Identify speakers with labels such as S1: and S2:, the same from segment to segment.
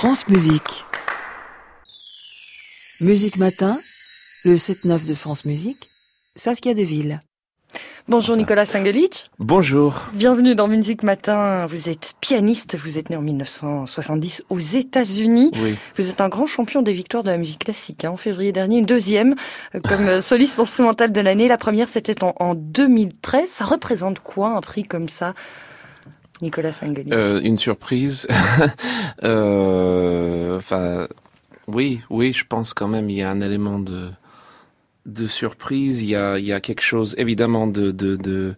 S1: France Musique. Musique Matin, le 7-9 de France Musique, Saskia Deville.
S2: Bonjour Nicolas Singelic.
S3: Bonjour.
S2: Bienvenue dans Musique Matin. Vous êtes pianiste, vous êtes né en 1970 aux États-Unis.
S3: Oui.
S2: Vous êtes un grand champion des victoires de la musique classique. En février dernier, une deuxième comme soliste instrumental de l'année. La première, c'était en 2013. Ça représente quoi un prix comme ça, Nicolas Singelic?
S3: Une surprise. Oui, je pense quand même il y a un élément de surprise. Il y a quelque chose évidemment de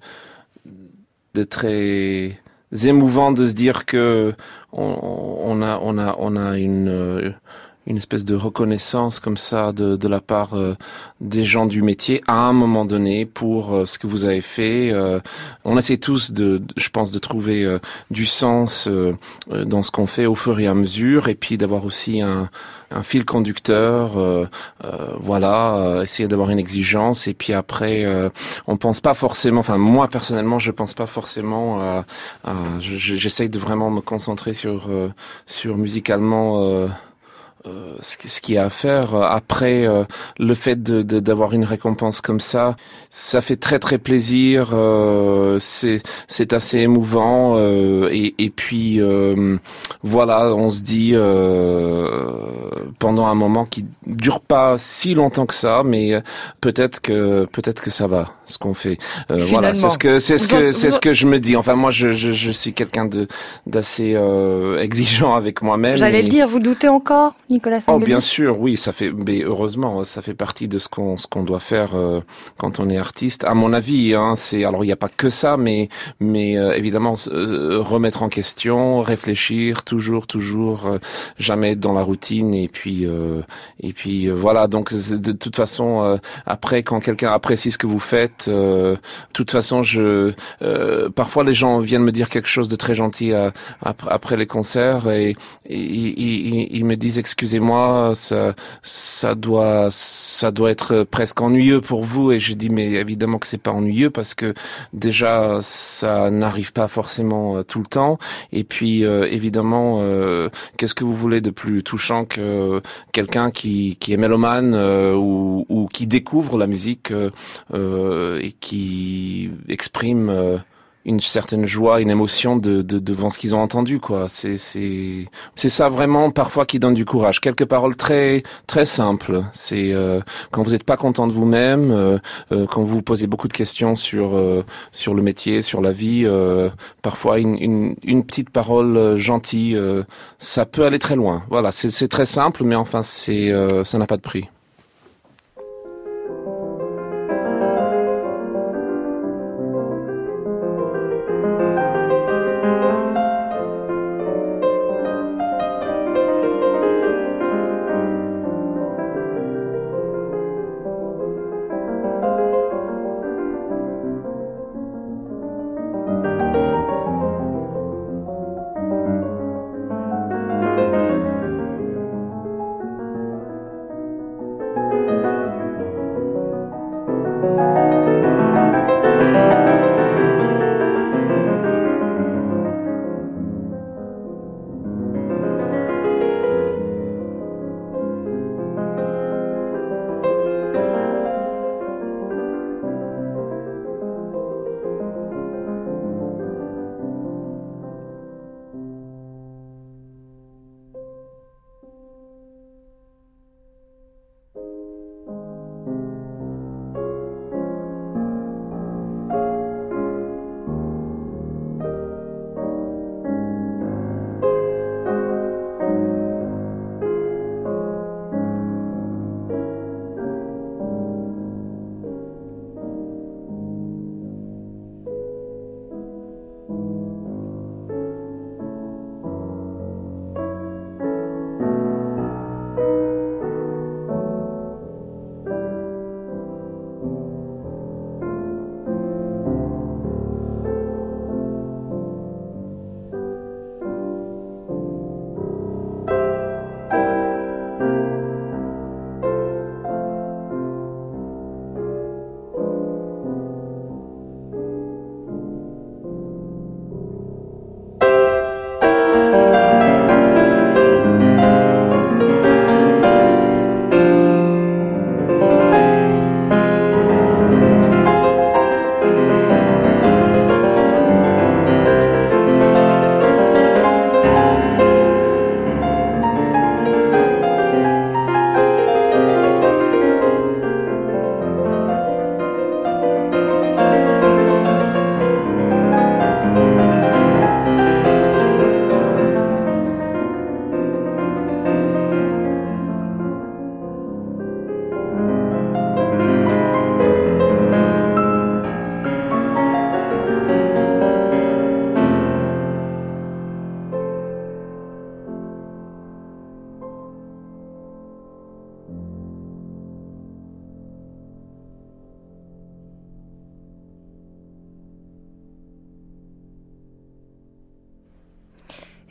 S3: très émouvant de se dire que on a une espèce de reconnaissance comme ça de la part des gens du métier à un moment donné pour ce que vous avez fait. On essaie tous je pense, de trouver du sens dans ce qu'on fait au fur et à mesure, et puis d'avoir aussi un fil conducteur, essayer d'avoir une exigence, et puis après on pense pas forcément, enfin moi personnellement je pense pas forcément j'essaye de vraiment me concentrer sur musicalement ce qu'il y a à faire. Après, le fait d'avoir une récompense comme ça fait très très plaisir. C'est assez émouvant. Et puis voilà, on se dit pendant un moment qui dure pas si longtemps que ça, mais peut-être que ça va ce qu'on fait. Voilà, c'est ce que je me dis. Enfin moi je suis quelqu'un d'assez exigeant avec moi-même.
S2: J'allais le dire, vous doutez encore, Nicolas Singelic?
S3: Oh bien sûr, oui, mais heureusement, ça fait partie de ce qu'on doit faire quand on est artiste. À mon avis, alors il n'y a pas que ça, mais évidemment remettre en question, réfléchir, toujours jamais être dans la routine, et puis voilà. Donc de toute façon, après quand quelqu'un apprécie ce que vous faites, de toute façon parfois les gens viennent me dire quelque chose de très gentil après les concerts, et ils me disent excusez-moi, ça doit être presque ennuyeux pour vous, et je dis mais évidemment que c'est pas ennuyeux, parce que déjà ça n'arrive pas forcément tout le temps, et puis évidemment qu'est-ce que vous voulez de plus touchant que quelqu'un qui est mélomane ou qui découvre la musique et qui exprime une certaine joie, une émotion devant ce qu'ils ont entendu, quoi. C'est ça vraiment parfois qui donne du courage. Quelques paroles très très simples. C'est quand vous n'êtes pas content de vous-même, quand vous vous posez beaucoup de questions sur le métier, sur la vie, parfois une petite parole gentille, ça peut aller très loin. Voilà, c'est très simple, mais enfin ça n'a pas de prix.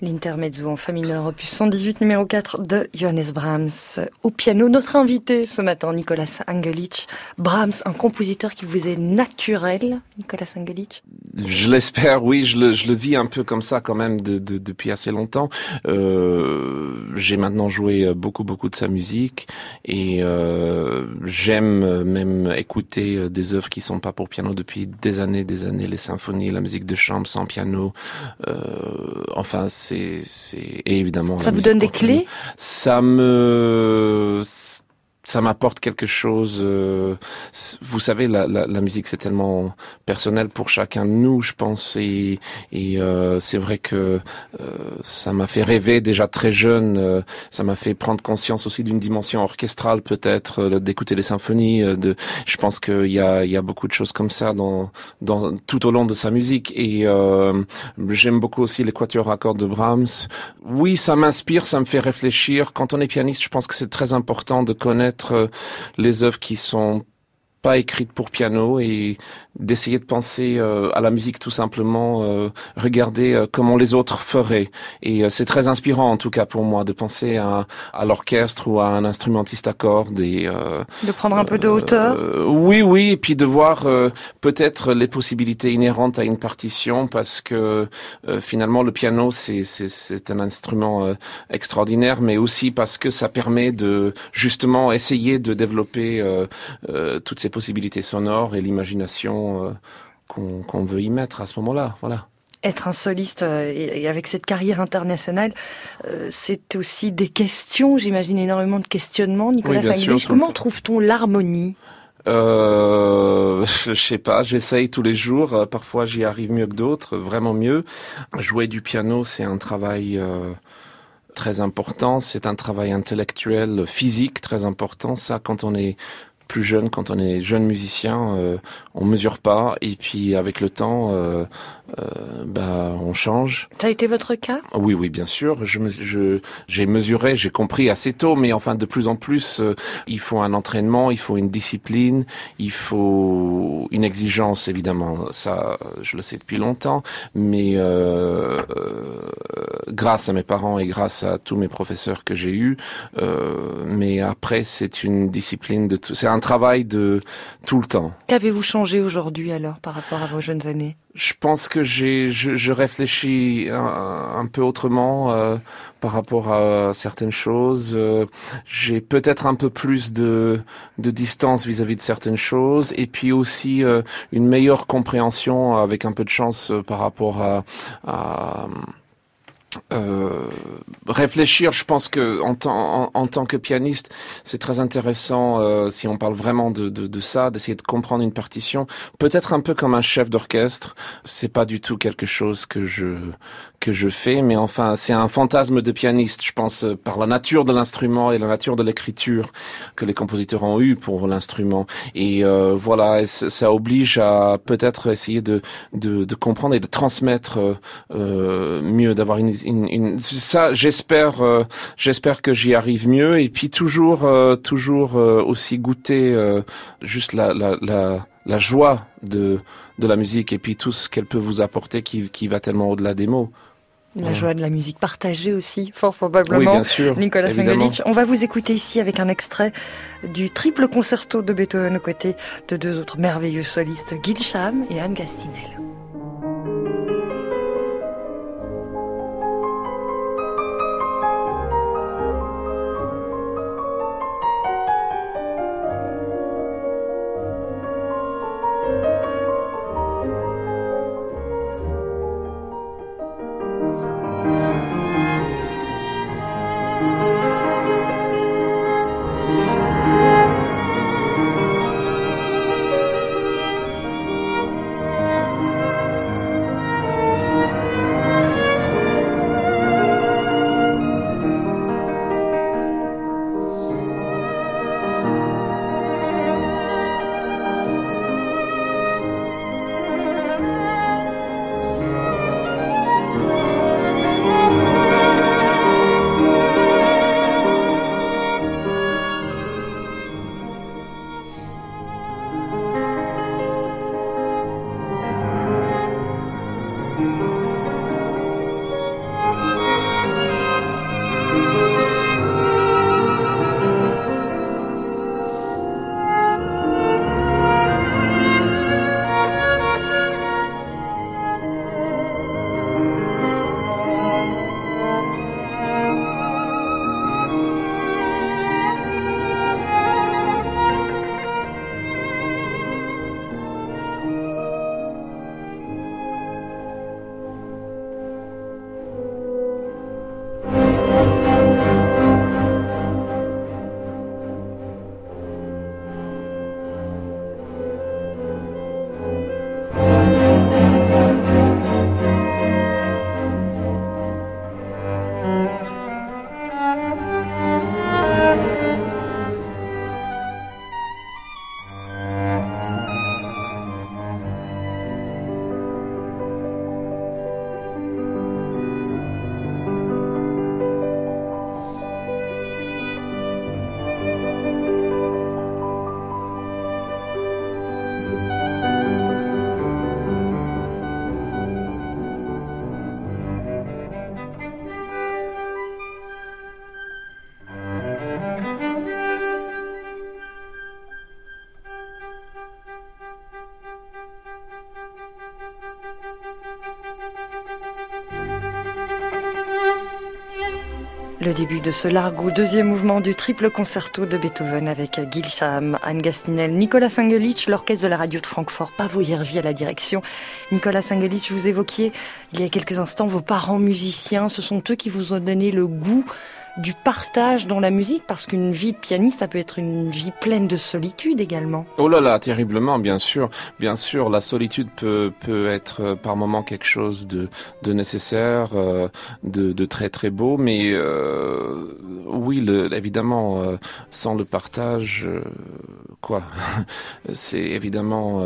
S2: L'intermezzo en fa mineur, opus 118 numéro 4 de Johannes Brahms. Au piano, notre invité ce matin, Nicolas Angelic. Brahms, un compositeur qui vous est naturel, Nicolas Angelic?
S3: Je l'espère, oui, je le vis un peu comme ça quand même depuis assez longtemps. J'ai maintenant joué beaucoup de sa musique et j'aime même écouter des œuvres qui sont pas pour piano depuis des années, les symphonies, la musique de chambre sans piano. Enfin, et évidemment.
S2: Ça vous donne des clés?
S3: Ça m'apporte quelque chose. Vous savez, la musique, c'est tellement personnel pour chacun de nous, je pense. Et c'est vrai que ça m'a fait rêver déjà très jeune. Ça m'a fait prendre conscience aussi d'une dimension orchestrale, peut-être, d'écouter les symphonies. Je pense qu'il y a beaucoup de choses comme ça dans tout au long de sa musique. Et j'aime beaucoup aussi les quatuors à cordes de Brahms. Oui, ça m'inspire, ça me fait réfléchir. Quand on est pianiste, je pense que c'est très important de connaître les œuvres qui sont pas écrites pour piano et d'essayer de penser à la musique tout simplement, regarder comment les autres feraient. Et c'est très inspirant en tout cas pour moi de penser à l'orchestre ou à un instrumentiste à cordes et
S2: de prendre un peu de hauteur.
S3: Oui, et puis de voir peut-être les possibilités inhérentes à une partition parce que finalement le piano c'est un instrument extraordinaire, mais aussi parce que ça permet de justement essayer de développer toutes ces possibilités sonores et l'imagination qu'on veut y mettre à ce moment-là, voilà.
S2: Être un soliste et avec cette carrière internationale, c'est aussi des questions, j'imagine énormément de questionnements, Nicolas Angelic. Comment trouve-t-on l'harmonie?
S3: Je sais pas, j'essaye tous les jours, parfois j'y arrive mieux que d'autres, vraiment mieux. Jouer du piano, c'est un travail très important, c'est un travail intellectuel, physique très important, ça quand on est plus jeune, quand on est jeune musicien, on mesure pas et puis avec le temps on change.
S2: Ça a été votre cas?
S3: Oui, bien sûr. J'ai mesuré, j'ai compris assez tôt, mais enfin de plus en plus, il faut un entraînement, il faut une discipline, il faut une exigence évidemment. Ça, je le sais depuis longtemps, mais grâce à mes parents et grâce à tous mes professeurs que j'ai eus. Mais après, c'est une discipline c'est un travail de tout le temps.
S2: Qu'avez-vous changé aujourd'hui alors par rapport à vos jeunes années?
S3: Je pense que je réfléchis un peu autrement par rapport à certaines choses. J'ai peut-être un peu plus de distance vis-à-vis de certaines choses, et puis aussi une meilleure compréhension avec un peu de chance par rapport à réfléchir. Je pense que en tant que pianiste, c'est très intéressant si on parle vraiment de ça, d'essayer de comprendre une partition. Peut-être un peu comme un chef d'orchestre. C'est pas du tout quelque chose que je fais, mais enfin, c'est un fantasme de pianiste, je pense, par la nature de l'instrument et la nature de l'écriture que les compositeurs ont eu pour l'instrument. Et voilà, et ça oblige à peut-être essayer de comprendre et de transmettre mieux, d'avoir ça, j'espère que j'y arrive mieux, et puis toujours aussi goûter juste la joie de la musique et puis tout ce qu'elle peut vous apporter qui va tellement au-delà des mots.
S2: La joie de la musique partagée aussi, fort probablement.
S3: Oui, bien sûr,
S2: Nicolas
S3: évidemment.
S2: Angelic. On va vous écouter ici avec un extrait du triple concerto de Beethoven aux côtés de deux autres merveilleux solistes, Gil Shaham et Anne Gastinel. Le début de ce largo, deuxième mouvement du triple concerto de Beethoven avec Gil Shaham, Anne Gastinel, Nicolas Singelic, l'orchestre de la radio de Francfort, Pavo Järvi à la direction. Nicolas Singelic, vous évoquiez il y a quelques instants vos parents musiciens, ce sont eux qui vous ont donné le goût du partage dans la musique, parce qu'une vie de pianiste, ça peut être une vie pleine de solitude également.
S3: Oh là là, terriblement, bien sûr. Bien sûr, la solitude peut être par moments quelque chose de nécessaire, de très très beau, mais oui, évidemment, sans le partage, c'est évidemment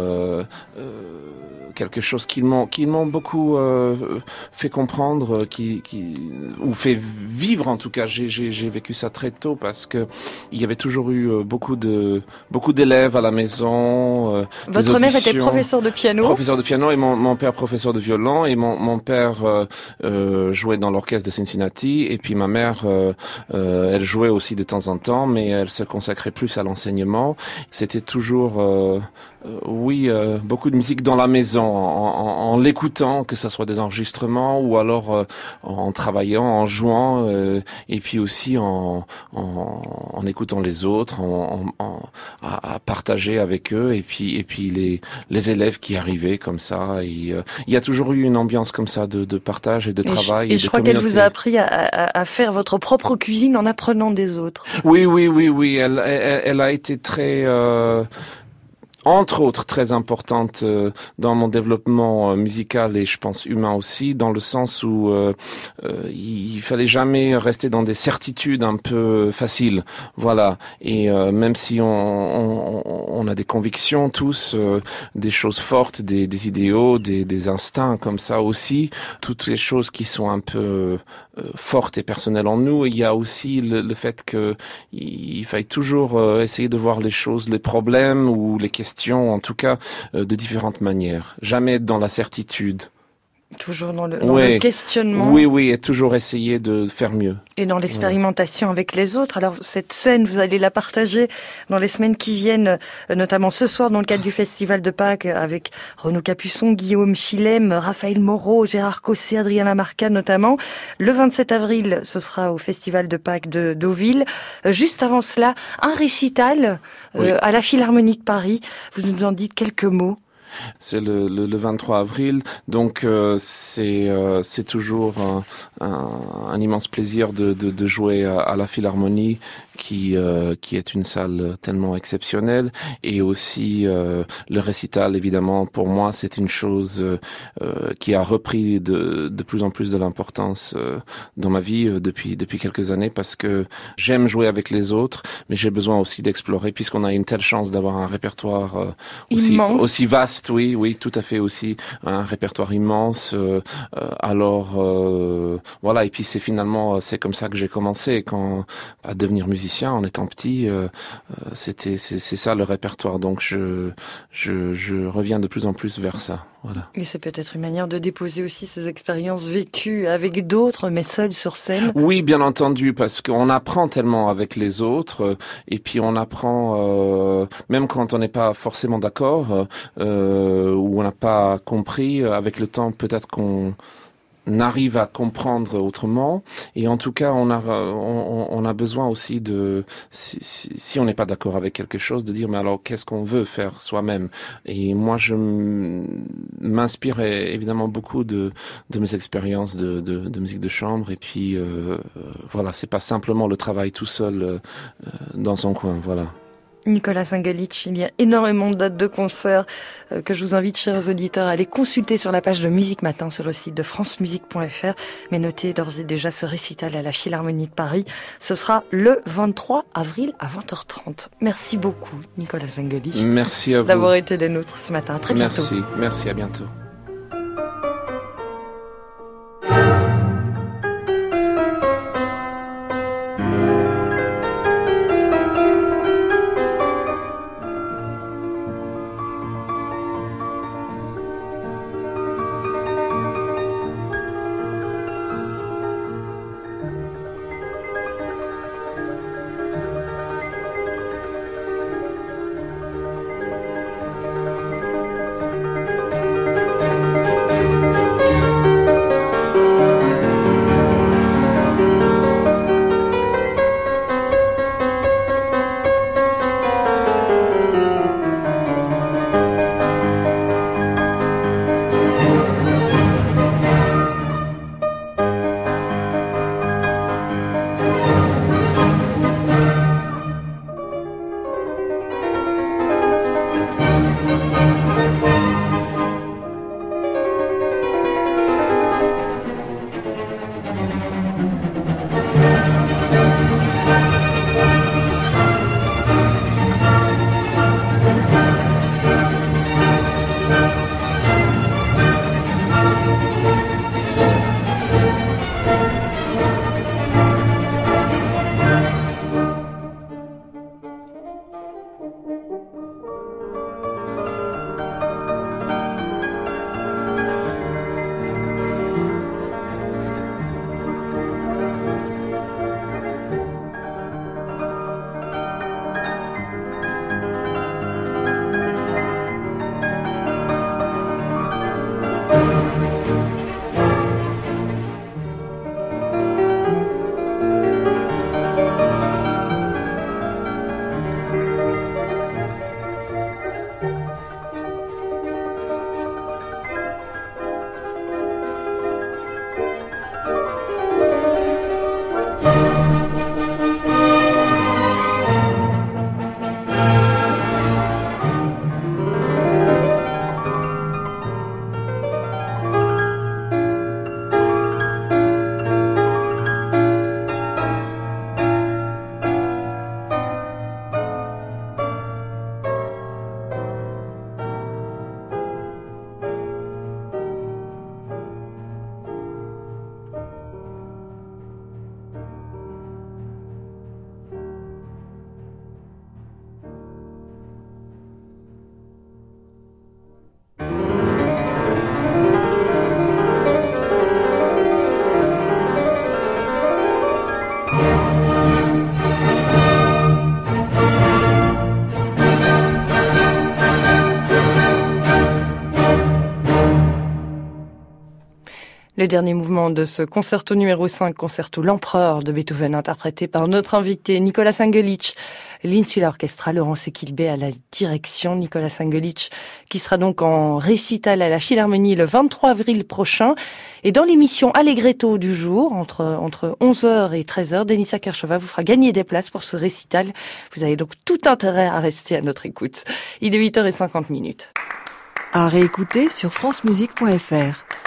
S3: quelque chose qu'ils m'ont beaucoup fait comprendre, ou fait vivre en tout cas. J'ai vécu ça très tôt parce que il y avait toujours eu beaucoup d'élèves à la maison.
S2: Votre mère était professeure de piano.
S3: Professeur de piano et mon père professeur de violon, et mon père jouait dans l'orchestre de Cincinnati, et puis ma mère elle jouait aussi de temps en temps, mais elle se consacrait plus à l'enseignement. C'était toujours beaucoup de musique dans la maison, en l'écoutant, que ce soit des enregistrements ou alors en travaillant, en jouant, et puis aussi en écoutant les autres, à partager avec eux, et puis les élèves qui arrivaient comme ça. Et, il y a toujours eu une ambiance comme ça de partage et de travail.
S2: Et je crois qu'elle vous a appris à faire votre propre cuisine en apprenant des autres.
S3: Oui. Elle a été très entre autres très importante dans mon développement musical, et je pense humain aussi, dans le sens où il fallait jamais rester dans des certitudes un peu faciles, voilà. Et même si on a des convictions tous, des choses fortes, des idéaux, des instincts comme ça aussi, toutes les choses qui sont un peu fortes et personnelles en nous, il y a aussi le fait que il faille toujours essayer de voir les choses, les problèmes ou les questions, en tout cas, de différentes manières. Jamais être dans la certitude.
S2: Toujours dans le questionnement.
S3: Oui, et toujours essayer de faire mieux.
S2: Et dans l'expérimentation avec les autres. Alors, cette scène, vous allez la partager dans les semaines qui viennent, notamment ce soir dans le cadre du Festival de Pâques, avec Renaud Capuçon, Guillaume Chilem, Raphaël Moreau, Gérard Cossé, Adrien Lamarca notamment. Le 27 avril, ce sera au Festival de Pâques de Deauville. Juste avant cela, un récital à la Philharmonie de Paris. Vous nous en dites quelques mots.
S3: C'est le 23 avril, donc c'est toujours un immense plaisir de jouer à la Philharmonie, qui est une salle tellement exceptionnelle, et aussi le récital, évidemment, pour moi c'est une chose qui a repris de plus en plus de l'importance dans ma vie depuis quelques années, parce que j'aime jouer avec les autres, mais j'ai besoin aussi d'explorer, puisqu'on a une telle chance d'avoir un répertoire aussi vaste. Oui, tout à fait, aussi un répertoire immense. Voilà, et puis c'est comme ça que j'ai commencé à devenir musicien en étant petit. C'est ça le répertoire, donc je reviens de plus en plus vers ça. Voilà.
S2: Et c'est peut-être une manière de déposer aussi ces expériences vécues avec d'autres, mais seul sur scène.
S3: Oui, bien entendu, parce qu'on apprend tellement avec les autres, et puis on apprend même quand on n'est pas forcément d'accord, ou on n'a pas compris. Avec le temps, peut-être qu'on arrive à comprendre autrement, et en tout cas on a besoin aussi si on n'est pas d'accord avec quelque chose, de dire mais alors qu'est-ce qu'on veut faire soi-même. Et moi je m'inspire évidemment beaucoup de mes expériences de musique de chambre, et puis voilà, c'est pas simplement le travail tout seul dans son coin, voilà.
S2: Nicolas Singelic, il y a énormément de dates de concerts que je vous invite, chers auditeurs, à aller consulter sur la page de Musique Matin sur le site de francemusique.fr. Mais notez d'ores et déjà ce récital à la Philharmonie de Paris. Ce sera le 23 avril à 20h30. Merci beaucoup, Nicolas Singelic.
S3: Merci à vous
S2: d'avoir été des nôtres ce matin. À très bientôt.
S3: Merci, à bientôt.
S2: Le dernier mouvement de ce concerto numéro 5, concerto L'Empereur de Beethoven, interprété par notre invité Nicolas Sangelic, l'Insula Orchestra, Laurence Equilbé à la direction. Nicolas Sangelic qui sera donc en récital à la Philharmonie le 23 avril prochain. Et dans l'émission Allegretto du jour, entre 11h et 13h, Denisa Kershova vous fera gagner des places pour ce récital. Vous avez donc tout intérêt à rester à notre écoute. Il est 8h50.
S1: À réécouter sur francemusique.fr.